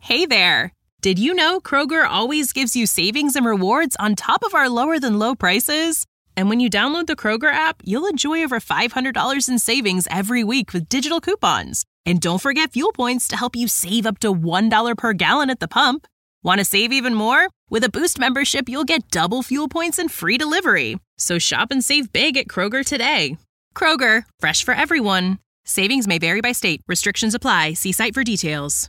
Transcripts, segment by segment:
Hey there! Did you know Kroger always gives you savings and rewards on top of our lower-than-low prices? And when you download the Kroger app, you'll enjoy over $500 in savings every week with digital coupons. And don't forget fuel points to help you save up to $1 per gallon at the pump. Want to save even more? With a Boost membership, you'll get double fuel points and free delivery. So shop and save big at Kroger today. Kroger, fresh for everyone. Savings may vary by state. Restrictions apply. See site for details.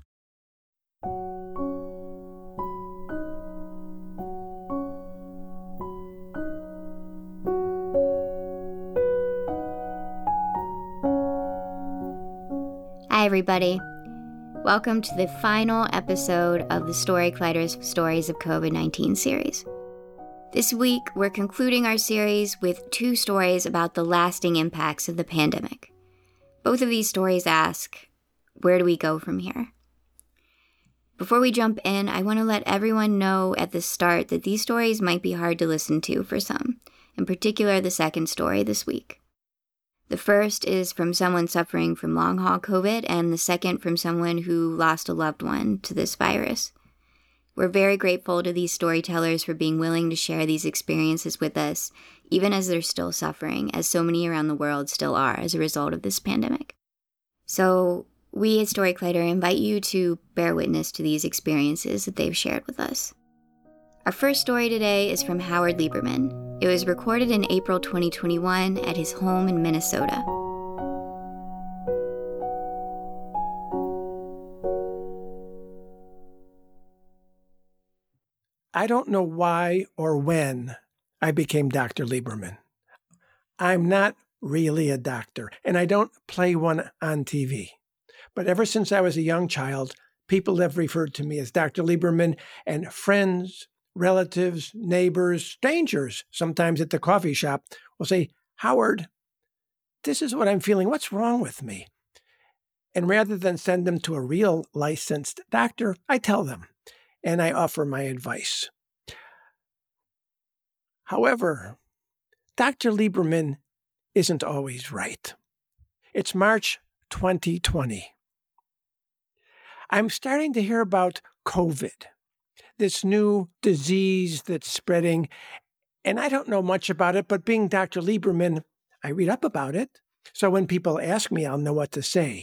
Hi, everybody. Welcome to the final episode of the Story Colliders Stories of COVID-19 series. This week, we're concluding our series with 2 stories about the lasting impacts of the pandemic. Both of these stories ask, where do we go from here? Before we jump in, I want to let everyone know at the start that these stories might be hard to listen to for some, in particular the second story this week. The first is from someone suffering from long-haul COVID, and the second from someone who lost a loved one to this virus. We're very grateful to these storytellers for being willing to share these experiences with us, even as they're still suffering, as so many around the world still are as a result of this pandemic. So we at Story Collider invite you to bear witness to these experiences that they've shared with us. Our first story today is from Howard Lieberman. It was recorded in April 2021 at his home in Minnesota. I don't know why or when I became Dr. Lieberman. I'm not really a doctor, and I don't play one on TV. But ever since I was a young child, people have referred to me as Dr. Lieberman, and friends, relatives, neighbors, strangers, sometimes at the coffee shop, will say, "Howard, this is what I'm feeling. What's wrong with me?" And rather than send them to a real licensed doctor, I tell them, and I offer my advice. However, Dr. Lieberman isn't always right. It's March 2020. I'm starting to hear about COVID, this new disease that's spreading, and I don't know much about it, but being Dr. Lieberman, I read up about it, so when people ask me, I'll know what to say.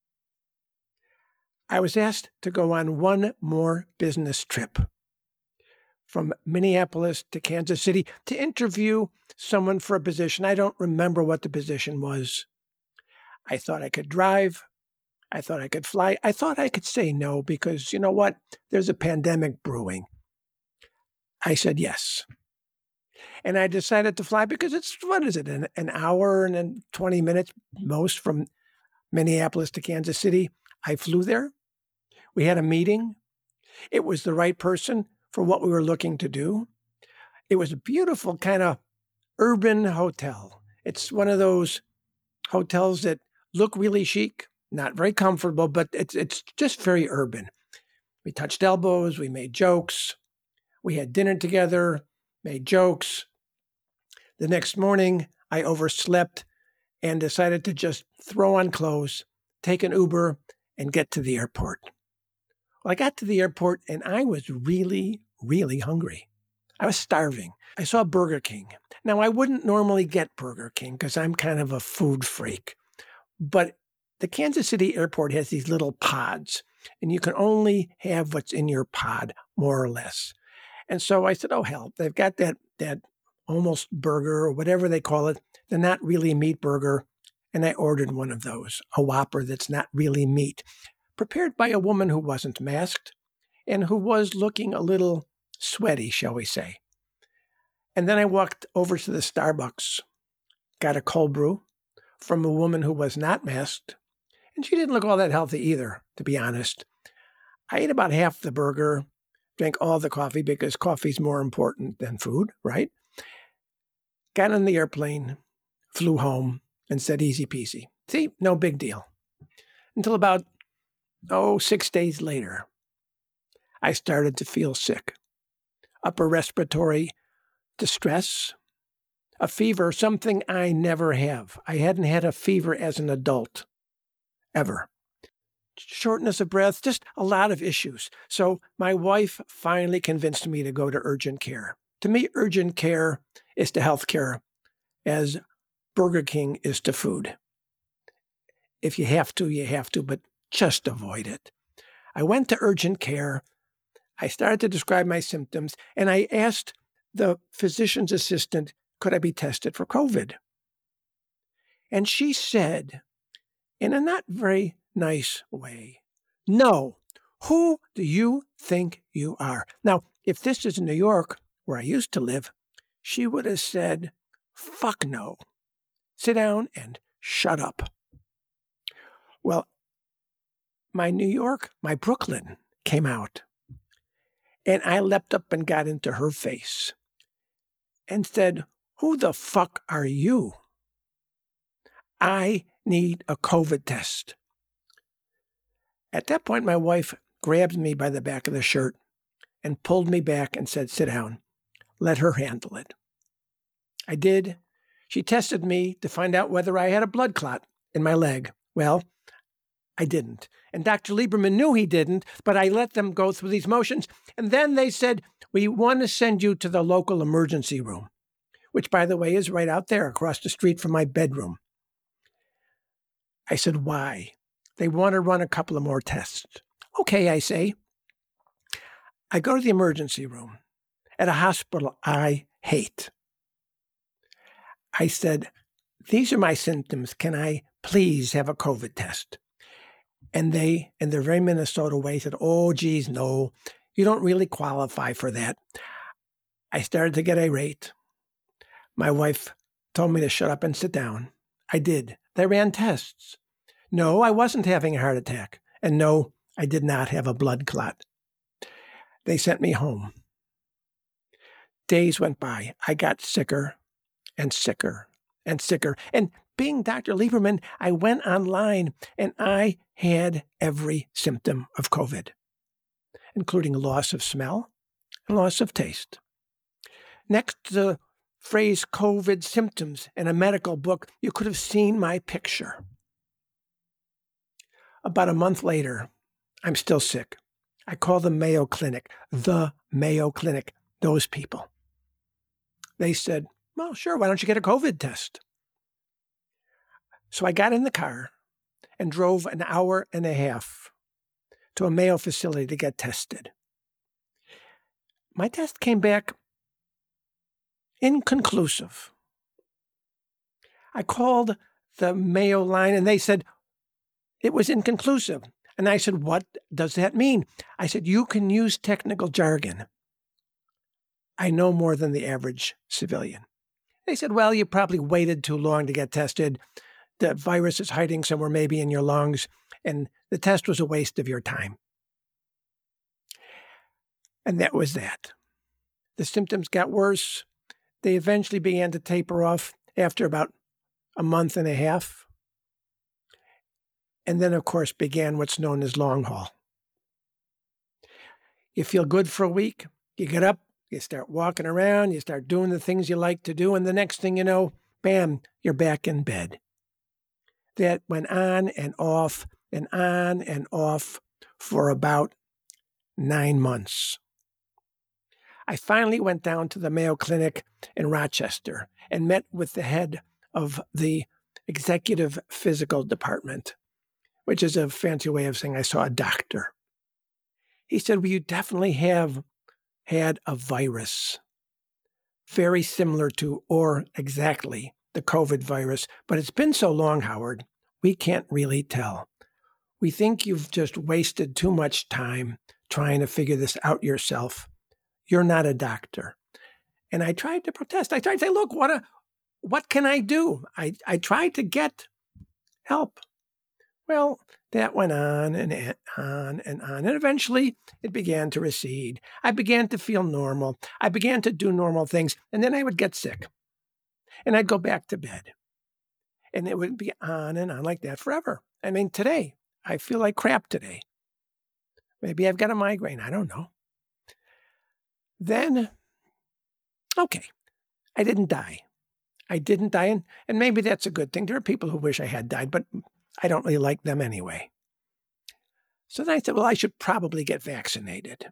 I was asked to go on one more business trip from Minneapolis to Kansas City to interview someone for a position. I don't remember what the position was. I thought I could drive. I thought I could fly. I thought I could say no because, you know what? There's a pandemic brewing. I said yes. And I decided to fly because it's, what is it, an hour and then 20 minutes most from Minneapolis to Kansas City. I flew there. We had a meeting. It was the right person for what we were looking to do. It was a beautiful kind of urban hotel. It's one of those hotels that look really chic, not very comfortable, but it's just very urban. We touched elbows. We made jokes. We had dinner together, made jokes. The next morning, I overslept and decided to just throw on clothes, take an Uber, and get to the airport. Well, I got to the airport, and I was really, really hungry. I was starving. I saw Burger King. Now, I wouldn't normally get Burger King because I'm kind of a food freak. But the Kansas City airport has these little pods, and you can only have what's in your pod, more or less. And so I said, oh, hell, they've got that almost burger or whatever they call it, the not really meat burger. And I ordered one of those, a Whopper that's not really meat, prepared by a woman who wasn't masked and who was looking a little sweaty, shall we say. And then I walked over to the Starbucks, got a cold brew from a woman who was not masked, and she didn't look all that healthy either, to be honest. I ate about half the burger, drank all the coffee because coffee's more important than food, right? Got on the airplane, flew home, and said easy peasy. See, no big deal. Until about, 6 days later, I started to feel sick. Upper respiratory distress, a fever, something I never have. I hadn't had a fever as an adult, ever. shortness of breath, just a lot of issues. So my wife finally convinced me to go to urgent care. To me, urgent care is to healthcare as Burger King is to food. If you have to, you have to, but just avoid it. I went to urgent care. I started to describe my symptoms, and I asked the physician's assistant, could I be tested for COVID? And she said, in a not very nice way, no, who do you think you are? Now, if this is New York, where I used to live, she would have said, fuck no. Sit down and shut up. Well, my Brooklyn came out, and I leapt up and got into her face and said, who the fuck are you? I need a COVID test. At that point, my wife grabbed me by the back of the shirt and pulled me back and said, sit down. Let her handle it. I did. She tested me to find out whether I had a blood clot in my leg. Well, I didn't. And Dr. Lieberman knew he didn't, but I let them go through these motions. And then they said, we want to send you to the local emergency room, which, by the way, is right out there across the street from my bedroom. I said, why? They want to run a couple of more tests. Okay, I say. I go to the emergency room at a hospital I hate. I said, these are my symptoms. Can I please have a COVID test? And they, in their very Minnesota way, said, oh, geez, no, you don't really qualify for that. I started to get irate. My wife told me to shut up and sit down. I did. They ran tests. No, I wasn't having a heart attack. And no, I did not have a blood clot. They sent me home. Days went by. I got sicker and sicker and sicker. And being Dr. Lieberman, I went online and I had every symptom of COVID, including loss of smell and loss of taste. Next to the phrase COVID symptoms in a medical book, you could have seen my picture. About a month later, I'm still sick. I call the Mayo Clinic, those people. They said, well, sure, why don't you get a COVID test? So I got in the car and drove an hour and a half to a Mayo facility to get tested. My test came back inconclusive. I called the Mayo line and they said it was inconclusive. And I said, what does that mean? I said, you can use technical jargon. I know more than the average civilian. They said, well, you probably waited too long to get tested. The virus is hiding somewhere maybe in your lungs, and the test was a waste of your time. And that was that. The symptoms got worse. They eventually began to taper off after about a month and a half. And then, of course, began what's known as long haul. You feel good for a week. You get up, you start walking around, you start doing the things you like to do, and the next thing you know, bam, you're back in bed. That went on and off for about 9 months. I finally went down to the Mayo Clinic in Rochester and met with the head of the executive physical department, which is a fancy way of saying I saw a doctor. He said, well, you definitely have had a virus very similar to or exactly the COVID virus, but it's been so long, Howard, we can't really tell. We think you've just wasted too much time trying to figure this out yourself. You're not a doctor. And I tried to protest. I tried to say, look, what can I do? I tried to get help. Well, that went on and on and on. And eventually it began to recede. I began to feel normal. I began to do normal things. And then I would get sick. And I'd go back to bed. And it would be on and on like that forever. I mean, today, I feel like crap today. Maybe I've got a migraine. I don't know. Then, okay, I didn't die. And maybe that's a good thing. There are people who wish I had died, but I don't really like them anyway. So then I said, well, I should probably get vaccinated.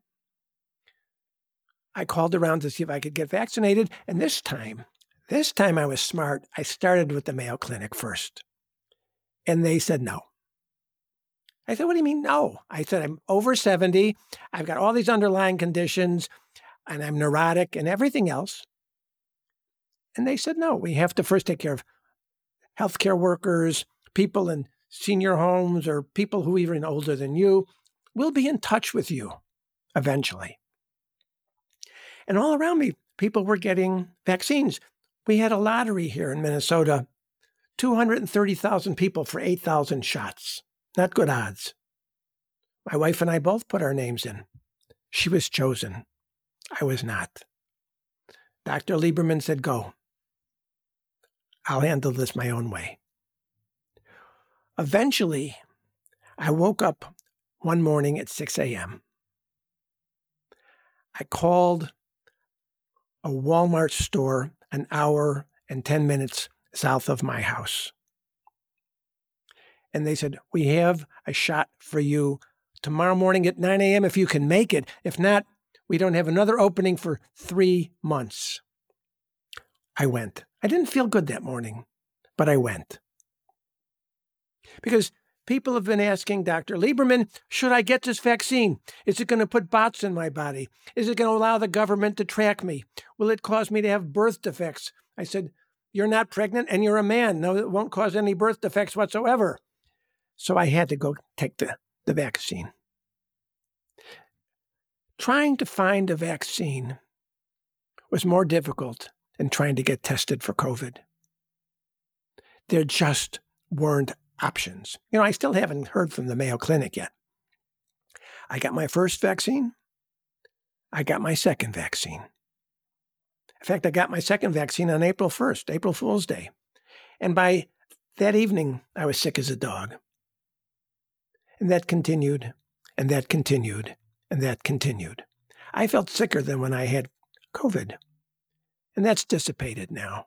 I called around to see if I could get vaccinated. And this time I was smart. I started with the Mayo Clinic first. And they said no. I said, what do you mean no? I said, I'm over 70. I've got all these underlying conditions, and I'm neurotic and everything else. And they said, no, we have to first take care of healthcare workers, people in senior homes, or people who are even older than you. We'll be in touch with you eventually. And all around me, people were getting vaccines. We had a lottery here in Minnesota, 230,000 people for 8,000 shots. Not good odds. My wife and I both put our names in. She was chosen. I was not. Dr. Lieberman said, go. I'll handle this my own way. Eventually, I woke up one morning at 6 a.m. I called a Walmart store an hour and 10 minutes south of my house. And they said, we have a shot for you tomorrow morning at 9 a.m. if you can make it. If not, we don't have another opening for 3 months. I went. I didn't feel good that morning, but I went. Because people have been asking Dr. Lieberman, should I get this vaccine? Is it going to put bots in my body? Is it going to allow the government to track me? Will it cause me to have birth defects? I said, you're not pregnant and you're a man. No, it won't cause any birth defects whatsoever. So I had to go take the vaccine. Trying to find a vaccine was more difficult than trying to get tested for COVID. There just weren't options. I still haven't heard from the Mayo Clinic yet. I got my first vaccine. I got my second vaccine. In fact, I got my second vaccine on April 1st, April Fool's Day. And by that evening, I was sick as a dog. And that continued, and that continued, and that continued. I felt sicker than when I had COVID. And that's dissipated now.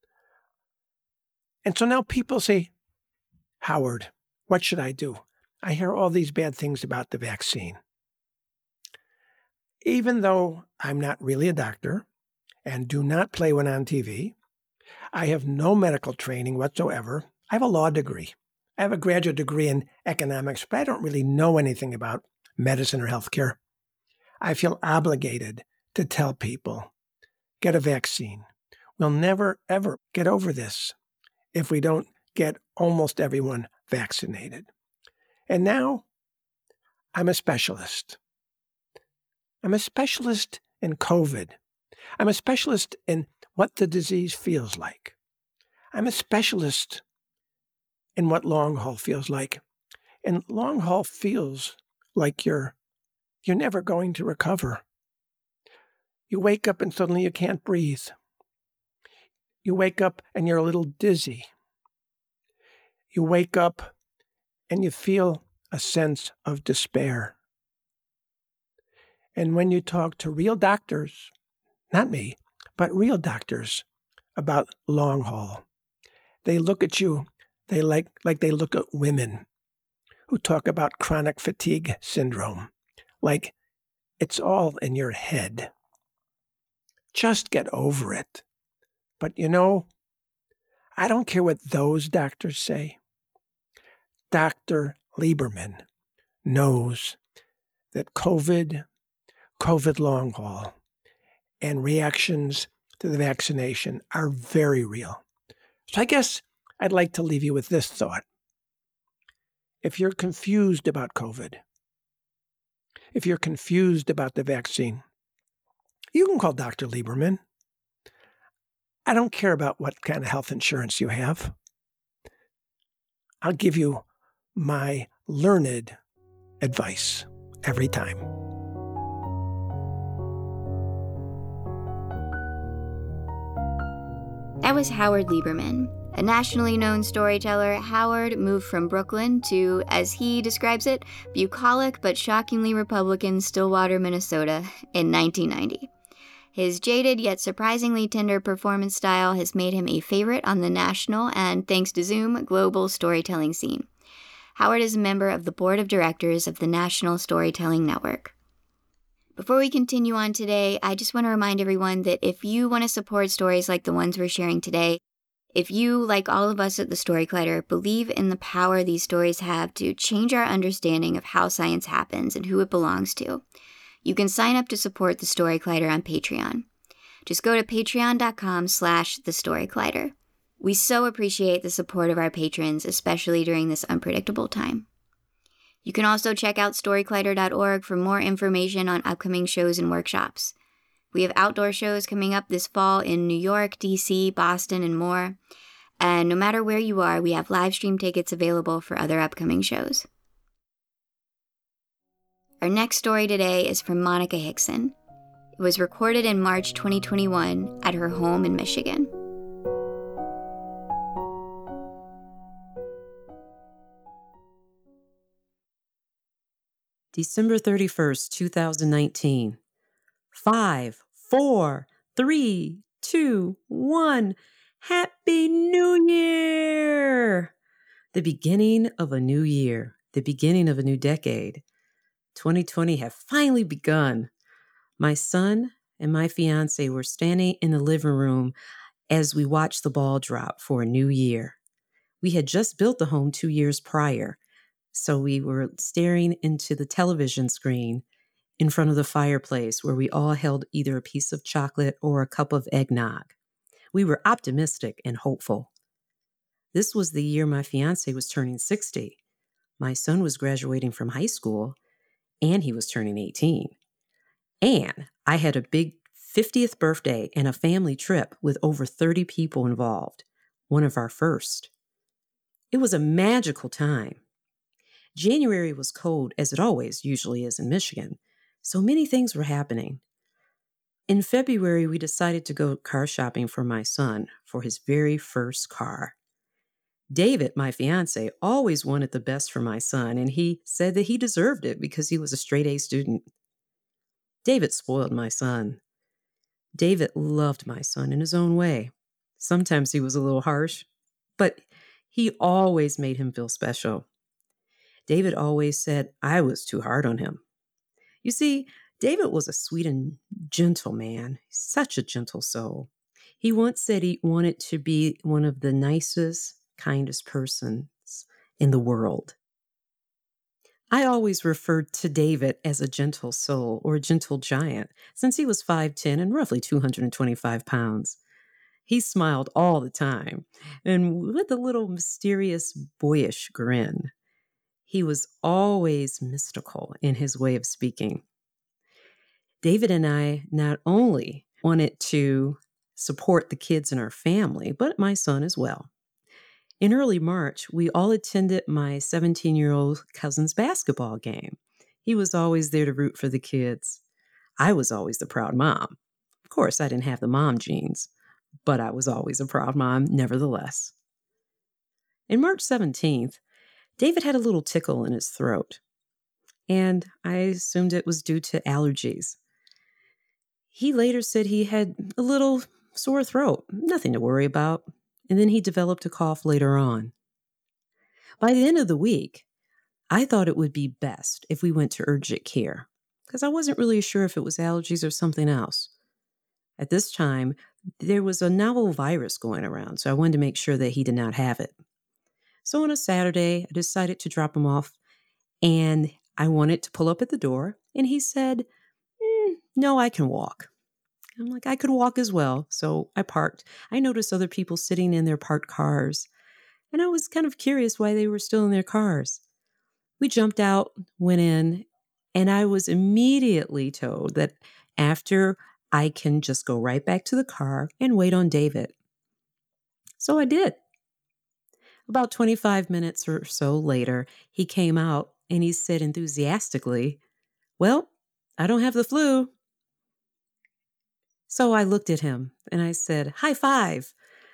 And so now people say, Howard, what should I do? I hear all these bad things about the vaccine. Even though I'm not really a doctor and do not play one on TV, I have no medical training whatsoever. I have a law degree. I have a graduate degree in economics, but I don't really know anything about medicine or healthcare. I feel obligated to tell people, get a vaccine. We'll never, ever get over this if we don't get almost everyone vaccinated. And now I'm a specialist. I'm a specialist in COVID. I'm a specialist in what the disease feels like. I'm a specialist in what long haul feels like. And long haul feels like you're never going to recover. You wake up and suddenly you can't breathe. You wake up and you're a little dizzy. You wake up and you feel a sense of despair. And when you talk to real doctors, not me, but real doctors about long haul, they look at you, they like they look at women who talk about chronic fatigue syndrome, like it's all in your head. Just get over it. But I don't care what those doctors say. Dr. Lieberman knows that COVID long haul, and reactions to the vaccination are very real. So I guess I'd like to leave you with this thought. If you're confused about COVID, if you're confused about the vaccine, you can call Dr. Lieberman. I don't care about what kind of health insurance you have. I'll give you my learned advice every time. That was Howard Lieberman. A nationally known storyteller, Howard moved from Brooklyn to, as he describes it, bucolic but shockingly Republican Stillwater, Minnesota in 1990. His jaded yet surprisingly tender performance style has made him a favorite on the national and, thanks to Zoom, global storytelling scene. Howard is a member of the board of directors of the National Storytelling Network. Before we continue on today, I just want to remind everyone that if you want to support stories like the ones we're sharing today, if you, like all of us at the Story Collider, believe in the power these stories have to change our understanding of how science happens and who it belongs to, you can sign up to support the Story Collider on Patreon. Just go to patreon.com/thestorycollider. We so appreciate the support of our patrons, especially during this unpredictable time. You can also check out storycollider.org for more information on upcoming shows and workshops. We have outdoor shows coming up this fall in New York, D.C., Boston, and more. And no matter where you are, we have live stream tickets available for other upcoming shows. Our next story today is from Monica Hickson. It was recorded in March 2021 at her home in Michigan. December 31st, 2019. 5, 4, 3, 2, 1. Happy New Year! The beginning of a new year, the beginning of a new decade. 2020 had finally begun. My son and my fiance were standing in the living room as we watched the ball drop for a new year. We had just built the home 2 years prior. So we were staring into the television screen in front of the fireplace where we all held either a piece of chocolate or a cup of eggnog. We were optimistic and hopeful. This was the year my fiance was turning 60. My son was graduating from high school, and he was turning 18. And I had a big 50th birthday and a family trip with over 30 people involved, one of our first. It was a magical time. January was cold, as it always usually is in Michigan, so many things were happening. In February, we decided to go car shopping for my son for his very first car. David, my fiance, always wanted the best for my son, and he said that he deserved it because he was a straight-A student. David spoiled my son. David loved my son in his own way. Sometimes he was a little harsh, but he always made him feel special. David always said I was too hard on him. You see, David was a sweet and gentle man, such a gentle soul. He once said he wanted to be one of the nicest, kindest persons in the world. I always referred to David as a gentle soul or a gentle giant, since he was 5'10" and roughly 225 pounds. He smiled all the time, and with a little mysterious, boyish grin. He was always mystical in his way of speaking. David and I not only wanted to support the kids in our family, but my son as well. In early March, we all attended my 17-year-old cousin's basketball game. He was always there to root for the kids. I was always the proud mom. Of course, I didn't have the mom genes, but I was always a proud mom nevertheless. In March 17th, David had a little tickle in his throat, and I assumed it was due to allergies. He later said he had a little sore throat, nothing to worry about, and then he developed a cough later on. By the end of the week, I thought it would be best if we went to urgent care, because I wasn't really sure if it was allergies or something else. At this time, there was a novel virus going around, so I wanted to make sure that he did not have it. So on a Saturday, I decided to drop him off, and I wanted to pull up at the door, and he said, no, I can walk. I'm like, I could walk as well, so I parked. I noticed other people sitting in their parked cars, and I was kind of curious why they were still in their cars. We jumped out, went in, and I was immediately told that after I can just go right back to the car and wait on David. So I did. About 25 minutes or so later, he came out and he said enthusiastically, well, I don't have the flu. So I looked at him and I said, high five.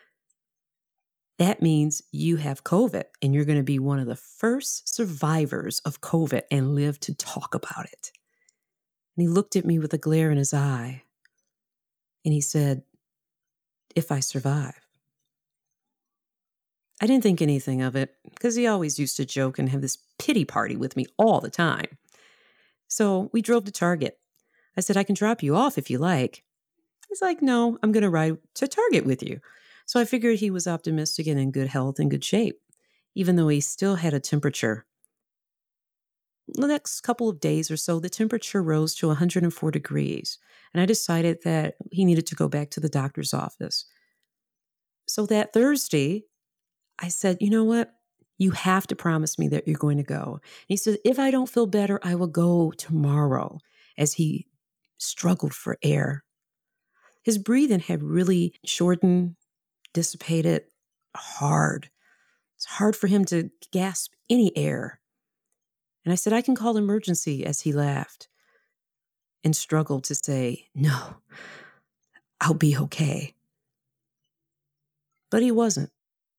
That means you have COVID and you're going to be one of the first survivors of COVID and live to talk about it. And he looked at me with a glare in his eye and he said, if I survive. I didn't think anything of it because he always used to joke and have this pity party with me all the time. So we drove to Target. I said, I can drop you off if you like. He's like, no, I'm going to ride to Target with you. So I figured he was optimistic and in good health and good shape, even though he still had a temperature. The next couple of days or so, the temperature rose to 104 degrees, and I decided that he needed to go back to the doctor's office. So that Thursday, I said, you know what? You have to promise me that you're going to go. And he said, if I don't feel better, I will go tomorrow, as he struggled for air. His breathing had really shortened, dissipated, hard. It's hard for him to gasp any air. And I said, I can call emergency, as he laughed and struggled to say, no, I'll be okay. But he wasn't.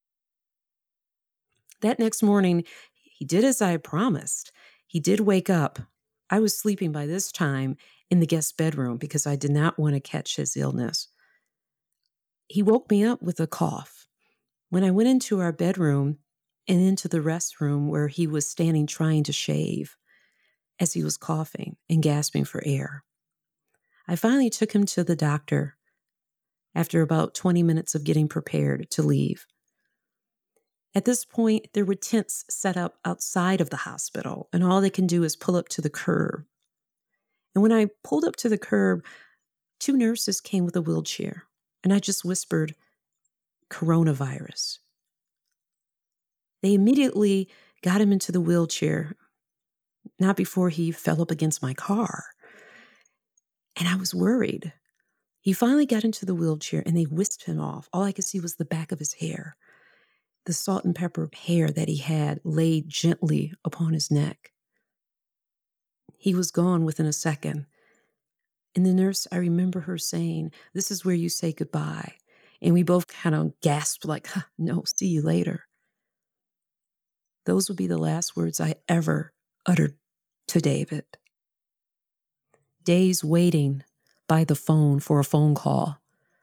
That next morning, he did as I had promised. He did wake up. I was sleeping by this time in the guest bedroom because I did not want to catch his illness. He woke me up with a cough. When I went into our bedroom and into the restroom where he was standing trying to shave as he was coughing and gasping for air, I finally took him to the doctor after about 20 minutes of getting prepared to leave. At this point, there were tents set up outside of the hospital, and all they can do is pull up to the curb. And when I pulled up to the curb, 2 nurses came with a wheelchair, and I just whispered, coronavirus. They immediately got him into the wheelchair, not before he fell up against my car. And I was worried. He finally got into the wheelchair, and they whisked him off. All I could see was the back of his hair. The salt and pepper hair that he had laid gently upon his neck. He was gone within a second. And the nurse, I remember her saying, this is where you say goodbye. And we both kind of gasped like, no, see you later. Those would be the last words I ever uttered to David. Days waiting by the phone for a phone call.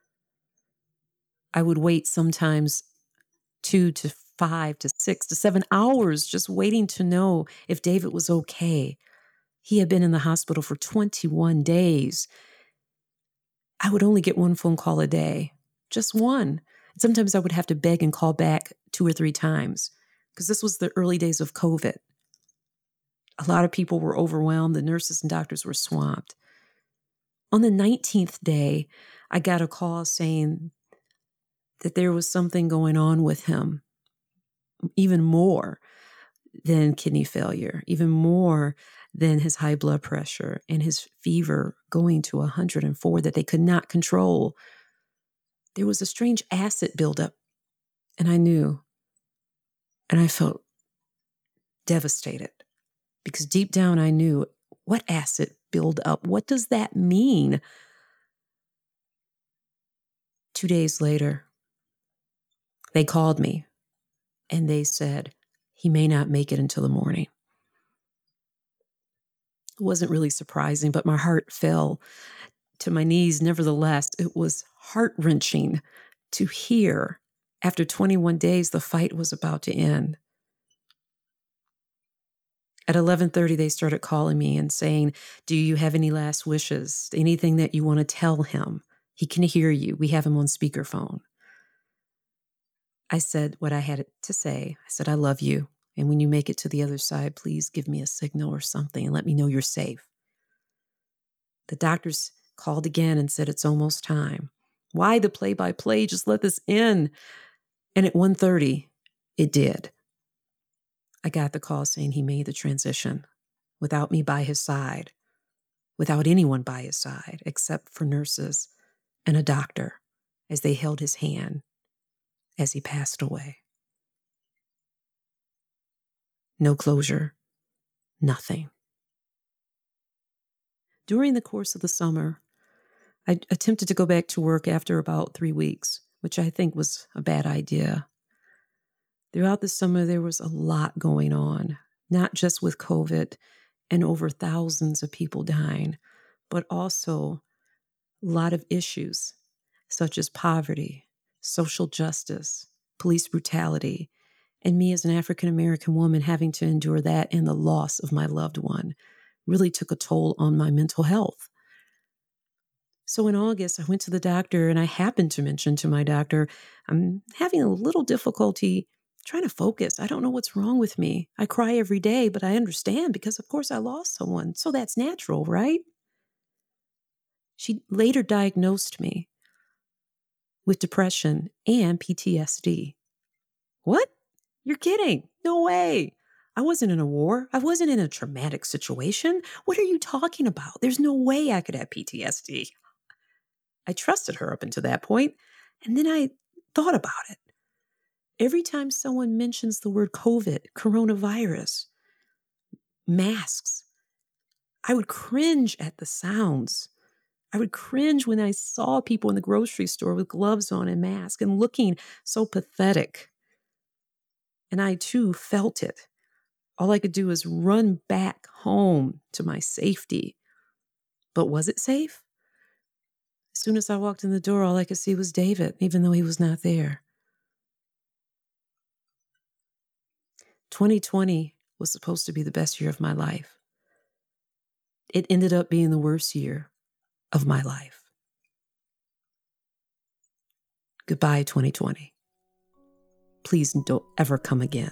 I would wait sometimes 2 to 5 to 6 to 7 hours just waiting to know if David was okay. He had been in the hospital for 21 days. I would only get 1 phone call a day, just one. Sometimes I would have to beg and call back 2 or 3 times because this was the early days of COVID. A lot of people were overwhelmed. The nurses and doctors were swamped. On the 19th day, I got a call saying that there was something going on with him, even more than kidney failure, even more than his high blood pressure and his fever going to 104 that they could not control. There was a strange acid buildup, and I knew, and I felt devastated because deep down I knew, what acid build up? What does that mean? 2 days later, they called me and they said, he may not make it until the morning. It wasn't really surprising, but my heart fell to my knees. Nevertheless, it was heart-wrenching to hear after 21 days the fight was about to end. At 11:30, they started calling me and saying, do you have any last wishes? Anything that you want to tell him? He can hear you. We have him on speakerphone. I said what I had to say. I said, I love you. And when you make it to the other side, please give me a signal or something and let me know you're safe. The doctors called again and said, it's almost time. Why the play-by-play? Just let this in. And at 1:30, it did. I got the call saying he made the transition without me by his side, without anyone by his side, except for nurses and a doctor as they held his hand as he passed away. No closure, nothing. During the course of the summer, I attempted to go back to work after about 3 weeks, which I think was a bad idea. Throughout the summer, there was a lot going on, not just with COVID and over thousands of people dying, but also a lot of issues such as poverty, social justice, police brutality, and me as an African-American woman having to endure that and the loss of my loved one really took a toll on my mental health. So in August, I went to the doctor and I happened to mention to my doctor, I'm having a little difficulty trying to focus. I don't know what's wrong with me. I cry every day, but I understand because, of course, I lost someone. So that's natural, right? She later diagnosed me with depression and PTSD. What? You're kidding. No way. I wasn't in a war. I wasn't in a traumatic situation. What are you talking about? There's no way I could have PTSD. I trusted her up until that point, and then I thought about it. Every time someone mentions the word COVID, coronavirus, masks, I would cringe at the sounds. I would cringe when I saw people in the grocery store with gloves on and masks and looking so pathetic. And I too felt it. All I could do was run back home to my safety. But was it safe? As soon as I walked in the door, all I could see was David, even though he was not there. 2020 was supposed to be the best year of my life. It ended up being the worst year of my life. Goodbye, 2020. Please don't ever come again.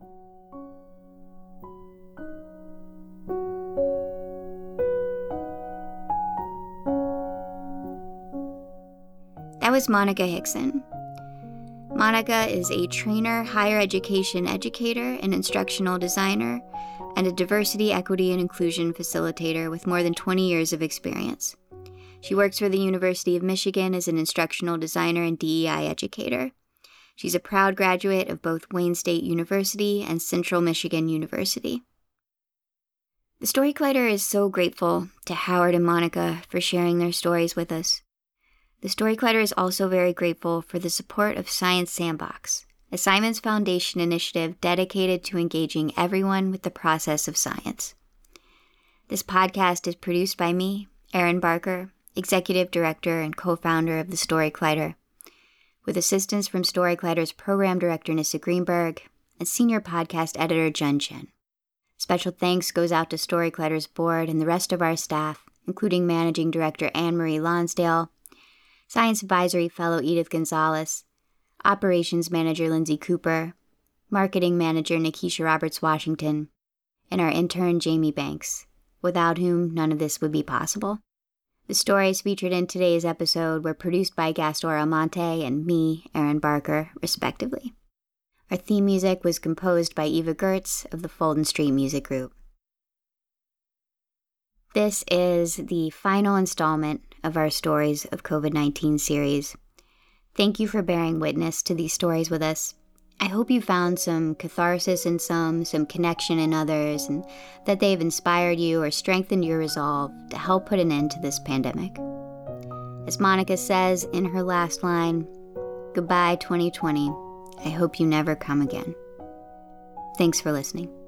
That was Monica Hickson. Monica is a trainer, higher education educator, an instructional designer, and a diversity, equity, and inclusion facilitator with more than 20 years of experience. She works for the University of Michigan as an instructional designer and DEI educator. She's a proud graduate of both Wayne State University and Central Michigan University. The Story Collider is so grateful to Howard and Monica for sharing their stories with us. The Story Collider is also very grateful for the support of Science Sandbox, a Simons Foundation initiative dedicated to engaging everyone with the process of science. This podcast is produced by me, Erin Barker, Executive Director and co-founder of The Story Collider, with assistance from Story Collider's Program Director Nissa Greenberg and Senior Podcast Editor Jen Chen. Special thanks goes out to Story Collider's board and the rest of our staff, including Managing Director Anne-Marie Lonsdale, Science Advisory Fellow Edith Gonzalez, Operations Manager Lindsay Cooper, Marketing Manager Nikisha Roberts-Washington, and our intern Jamie Banks, without whom none of this would be possible. The stories featured in today's episode were produced by Gastor Almonte and me, Erin Barker, respectively. Our theme music was composed by Eva Gertz of the Fulton Street Music Group. This is the final installment of our Stories of COVID-19 series. Thank you for bearing witness to these stories with us. I hope you found some catharsis in some connection in others, and that they've inspired you or strengthened your resolve to help put an end to this pandemic. As Monica says in her last line, "Goodbye, 2020. I hope you never come again." Thanks for listening.